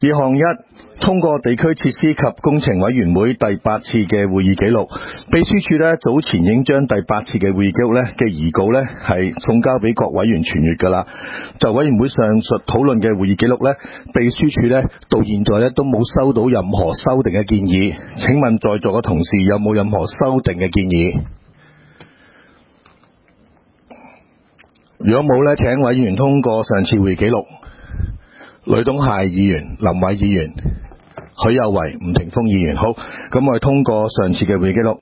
二項一，通過地區設施及工程委員會第8次嘅會議記錄，秘書處呢早前已經將第8次嘅會議記錄呢嘅擬稿呢係送交俾各委員傳閱㗎啦。就委員會上述討論嘅會議記錄呢，秘書處呢到現在呢都冇收到任何修訂嘅建議。請問在座嘅同事有冇任何修訂嘅建議？如果冇呢，請委員通過上次會議記錄。呂東械議員、林偉議員、許有為、吳霆鋒議員，好，咁我哋通過上次嘅會議記錄。